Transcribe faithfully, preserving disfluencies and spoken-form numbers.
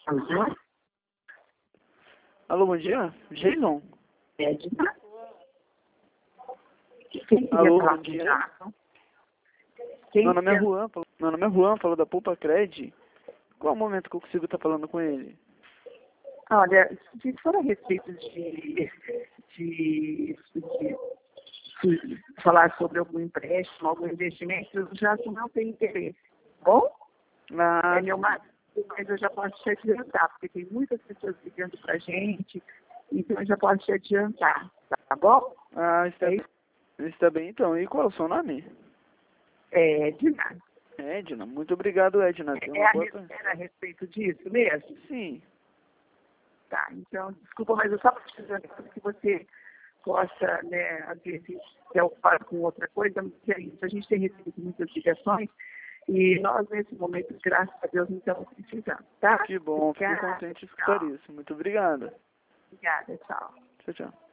Alô? Alô, bom dia? Jason? Edna? Quem queria Alô, falar bom com o dia. Jason? Quem Meu nome é quer- Juan, falo- meu nome é Juan, falo da Poupa Cred. Qual é o momento que eu consigo estar falando com ele? Olha, se for a respeito de, de, de, de falar sobre algum empréstimo, algum investimento, o Jason não tem interesse. Bom, Ah, é meu marido, mas eu já posso te adiantar, porque tem muitas pessoas ligando pra gente, então eu já posso te adiantar, tá bom? ah está, É, está bem então. E qual é o seu nome? é Edna. Edna. Muito obrigado, Edna. Tenha É uma a, boa res- tarde. era a respeito disso mesmo? Sim. Tá, então, desculpa, mas eu só precisando que você possa, né, às vezes, se preocupar com outra coisa, porque é isso, a gente tem recebido muitas ligações e nós, nesse momento, graças a Deus, não estamos precisando, tá? Que bom. Fico Obrigada, contente de escutar tchau. isso. Muito obrigado. Obrigada, tchau. Tchau, tchau.